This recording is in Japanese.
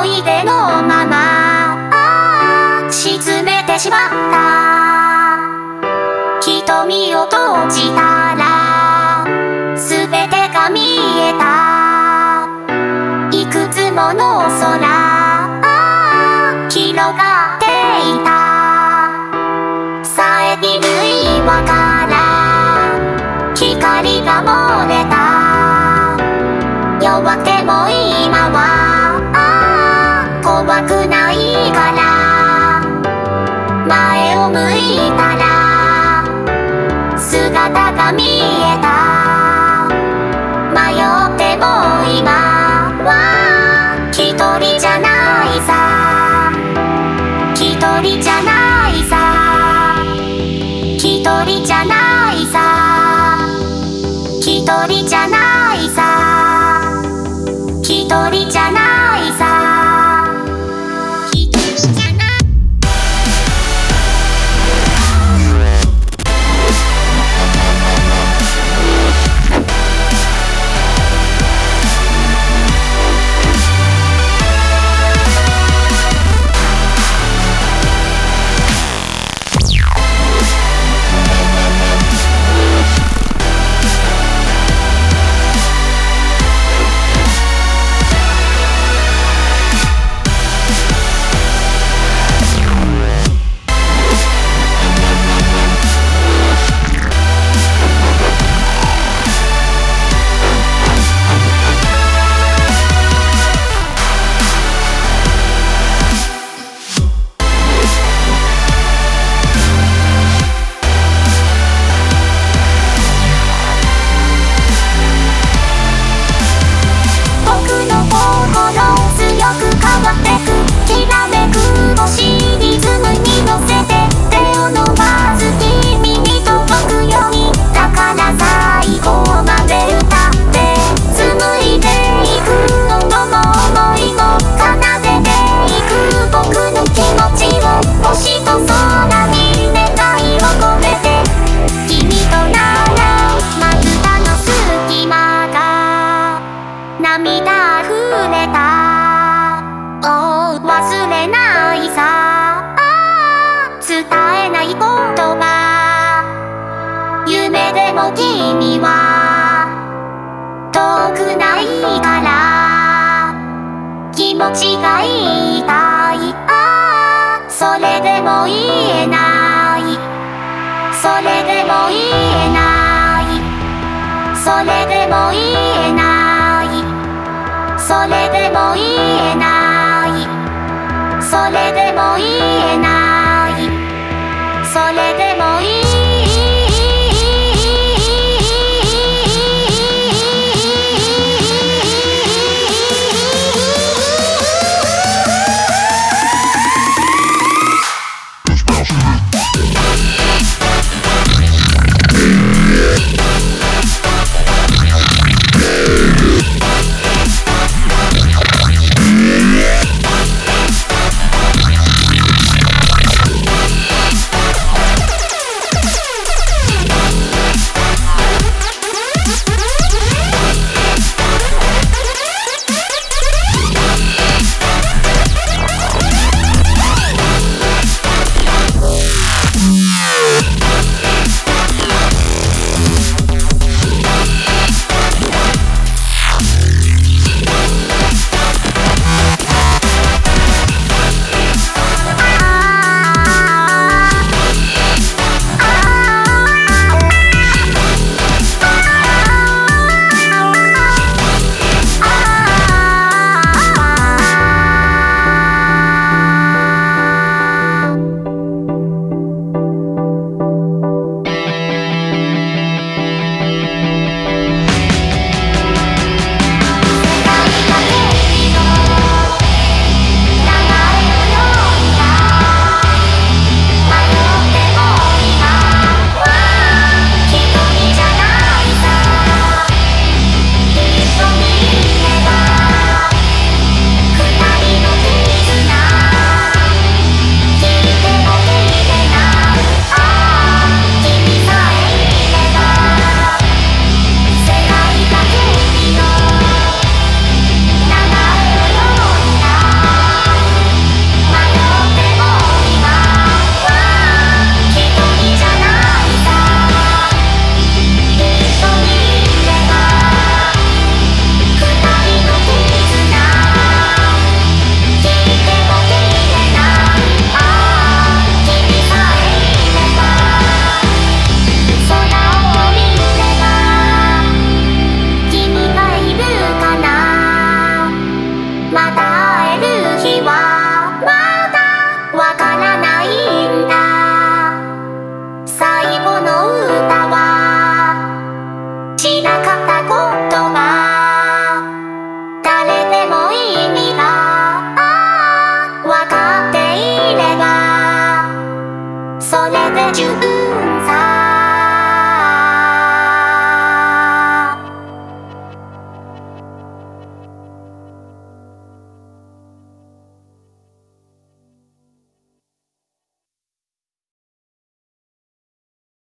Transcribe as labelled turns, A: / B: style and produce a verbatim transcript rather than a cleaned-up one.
A: 思い出のまま沈めてしまった。瞳を閉じたら全てが見えた。いくつもの空広がっていた。遮る岩から光が漏れた。弱くても今は怖くないから前を向いたら姿が見えた。迷っても今は一人じゃないさ。一人じゃないさ。一人じゃないさ。一人じゃないさ。一人じゃないさ。一人じゃない。涙溢れた。oh 忘れないさ。伝えない言葉。夢でも君は遠くないから気持ちが言いたい。それでも言えない。それでも言えない。それでも言えない。それでも言えない。それでも言えない。それでも言えない。 それで十分さ